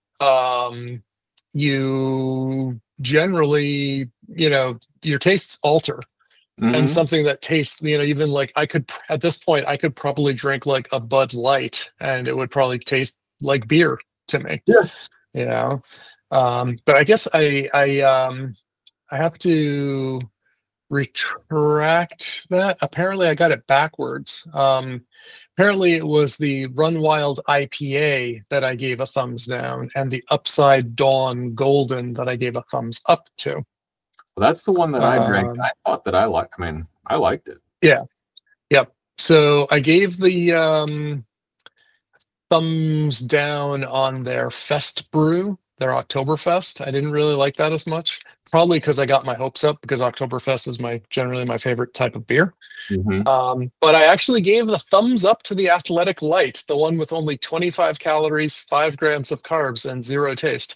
you generally, your tastes alter. And something that tastes, even like at this point, I could probably drink like a Bud Light and it would probably taste like beer to me. Yeah. But I guess I have to retract that. Apparently I got it backwards. Apparently it was the Run Wild IPA that I gave a thumbs down, and the Upside Dawn Golden that I gave a thumbs up to. Well, that's the one that I drank. I thought that I liked it. Yeah. Yep. So I gave the thumbs down on their Fest brew, their Oktoberfest. I didn't really like that as much, probably because I got my hopes up, because Oktoberfest is generally my favorite type of beer. But I actually gave the thumbs up to the Athletic Light, the one with only 25 calories, 5 grams of carbs, and 0 taste.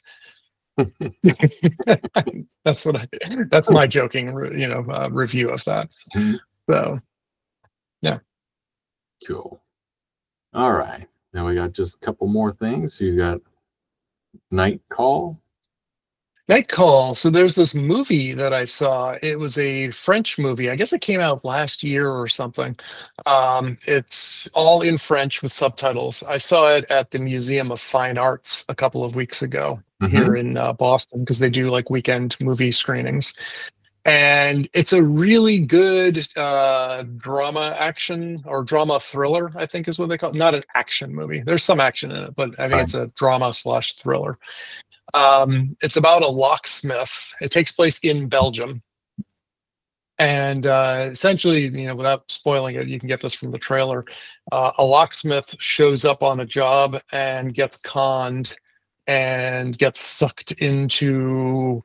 That's my joking, review of that. So, yeah. Cool. All right. Now we got just a couple more things. You got Night Call. Night Call. So there's this movie that I saw. It was a French movie. I guess it came out last year or something. It's all in French with subtitles. I saw it at the Museum of Fine Arts a couple of weeks ago here in Boston, because they do like weekend movie screenings. And it's a really good drama action or drama thriller, I think is what they call it. Not an action movie. There's some action in it, but I think it's a drama/thriller. It's about a locksmith. It takes place in Belgium. And essentially, without spoiling it, you can get this from the trailer. A locksmith shows up on a job and gets conned and gets sucked into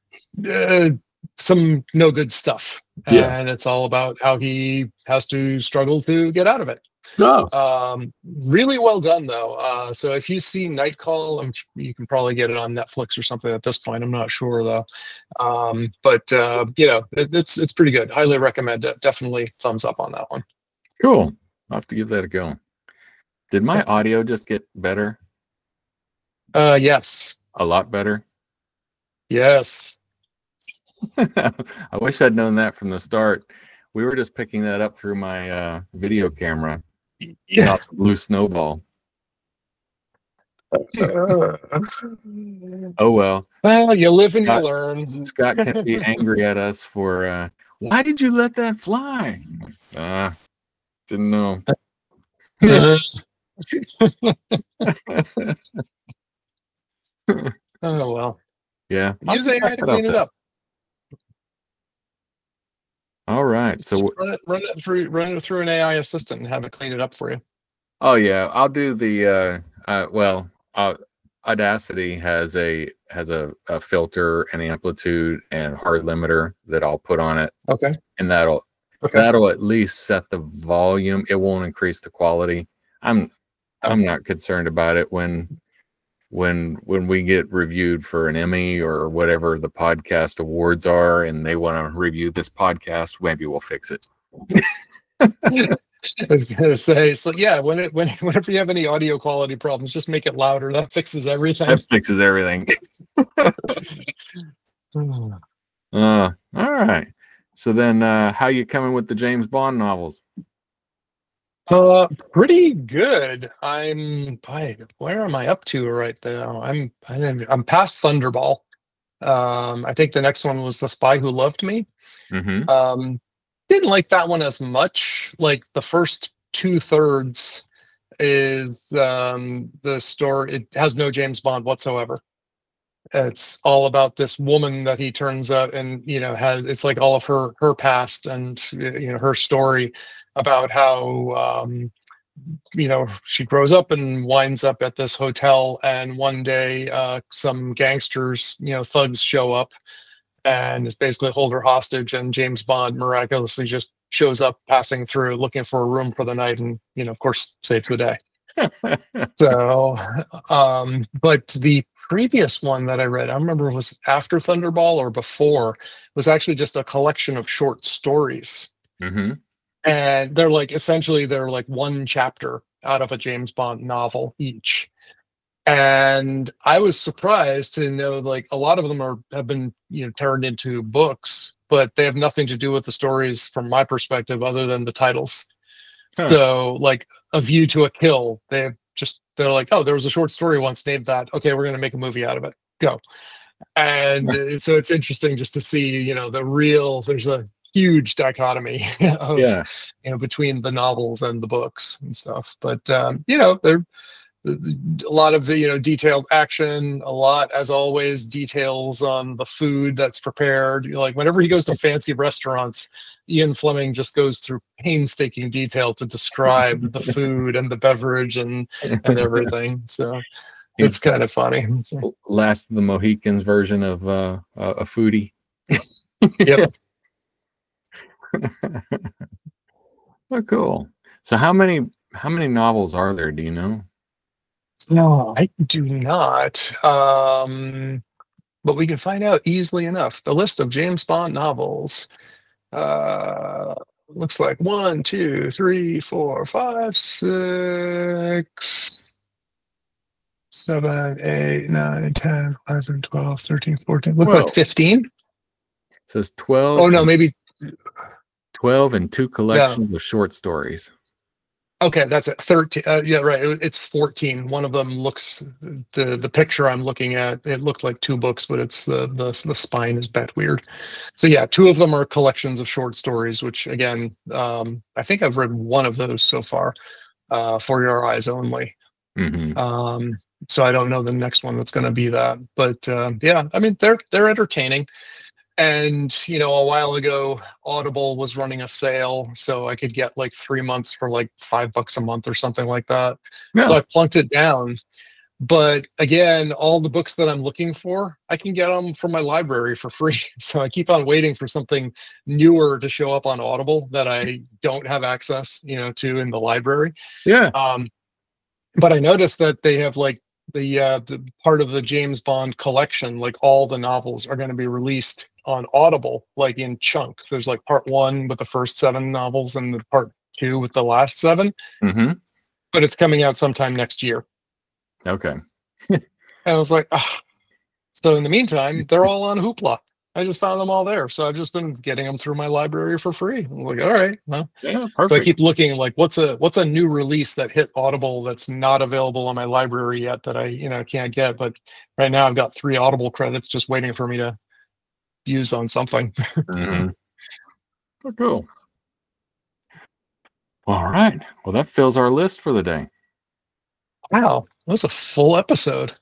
some no good stuff. And it's all about how he has to struggle to get out of it. Really well done though. So if you see Night Call, you can probably get it on Netflix or something at this point. I'm not sure though. But it's pretty good. Highly recommend it. Definitely thumbs up on that one. Cool. I'll have to give that a go. Did my audio just get better? Yes. A lot better? Yes. I wish I'd known that from the start. We were just picking that up through my video camera. Yeah. Blue Snowball. Oh well. Well, you live and you learn. Scott can be angry at us for why did you let that fly? Didn't know. Oh well. Yeah. Use AI to clean it up. All right. So run it through an AI assistant and have it clean it up for you. Oh yeah, I'll do the Audacity has a filter and amplitude and hard limiter that I'll put on it. Okay. And that'll at least set the volume. It won't increase the quality. I'm not concerned about it when we get reviewed for an Emmy or whatever the podcast awards are, and they want to review this podcast, maybe we'll fix it. I was gonna say, so yeah, whenever you have any audio quality problems, just make it louder. That fixes everything. That fixes everything. All right. So then, how you coming with the James Bond novels? Pretty good. Where am I up to right now? I'm past Thunderball. I think the next one was The Spy Who Loved Me. Didn't like that one as much. Like the first 2/3 is the story. It has no James Bond whatsoever. it's all about this woman that he turns out and has, it's like all of her past and her story about how she grows up and winds up at this hotel, and one day some gangsters, thugs show up and is basically hold her hostage, and James Bond miraculously just shows up passing through looking for a room for the night, and of course saves the day. So but the previous one that I read, I don't remember if it was after Thunderball or before, was actually just a collection of short stories. Mm-hmm. And they're like one chapter out of a James Bond novel each. And I was surprised to know like a lot of them have been turned into books, but they have nothing to do with the stories from my perspective other than the titles. Huh. So like A View to a Kill, they're like, oh, there was a short story once named that. Okay, we're going to make a movie out of it. Go. And so it's interesting just to see, there's a huge dichotomy of, between the novels and the books and stuff. But, they're a lot of the, detailed action, a lot, as always, details on the food that's prepared. Like whenever he goes to fancy restaurants, Ian Fleming just goes through painstaking detail to describe the food and the beverage and everything. So it's kind of funny. So. Last of the Mohicans version of a foodie. Yep. Oh, cool. So how many novels are there? Do you know? No, I do not. But we can find out easily enough. The list of James Bond novels looks like 1, 2, 3, 4, 5, 6, 7, 8, 9, 10, 11, 12, 13, 14. Looks like 15. It says 12. Oh, no, maybe 12 and 2 collections of short stories. Okay, that's it. 13. Yeah, right. It's 14. One of them looks, the picture I'm looking at, it looked like 2 books, but it's the spine is bent weird. So yeah, 2 of them are collections of short stories, which again, I think I've read one of those so far, For Your Eyes Only. Mm-hmm. So I don't know the next one that's going to be that, but yeah, I mean they're entertaining. And a while ago, Audible was running a sale, so I could get like 3 months for like $5 a month or something like that. Yeah. So I plunked it down. But again, all the books that I'm looking for, I can get them from my library for free. So I keep on waiting for something newer to show up on Audible that I don't have access, to in the library. Yeah. But I noticed that they have like the part of the James Bond collection, like all the novels are going to be released on Audible, like in chunks. There's like part 1 with the first 7 novels and the part 2 with the last 7. Mm-hmm. But it's coming out sometime next year. Okay. And I was like, So in the meantime, they're all on Hoopla. I just found them all there. So I've just been getting them through my library for free. I'm like, all right, well. Yeah, perfect. So I keep looking like what's a new release that hit Audible that's not available on my library yet that I can't get. But right now I've got 3 Audible credits just waiting for me to use on something. Mm-hmm. Oh, cool. All right. Well, that fills our list for the day. Wow, that was a full episode.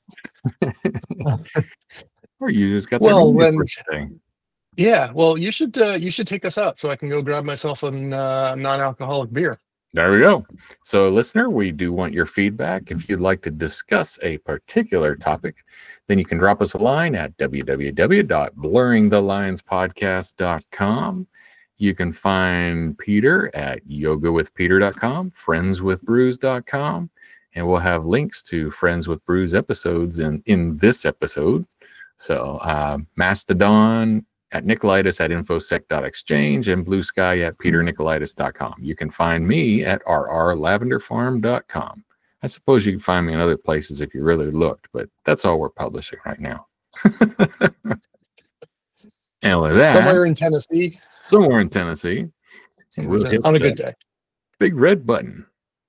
Or you just got yeah. Well, you should take us out so I can go grab myself a non-alcoholic beer. There we go. So, listener, we do want your feedback. If you'd like to discuss a particular topic, then you can drop us a line at www.blurringthelinespodcast.com. You can find Peter at yogawithpeter.com, friendswithbrews.com, and we'll have links to Friends with Brews episodes in this episode. So, Mastodon at Nicolaitis at infosec.exchange and Blue Sky at peternicolaitis.com. You can find me at rrlavenderfarm.com. I suppose you can find me in other places if you really looked, but that's all we're publishing right now. And with that, somewhere in Tennessee. We'll on a good day. Big red button.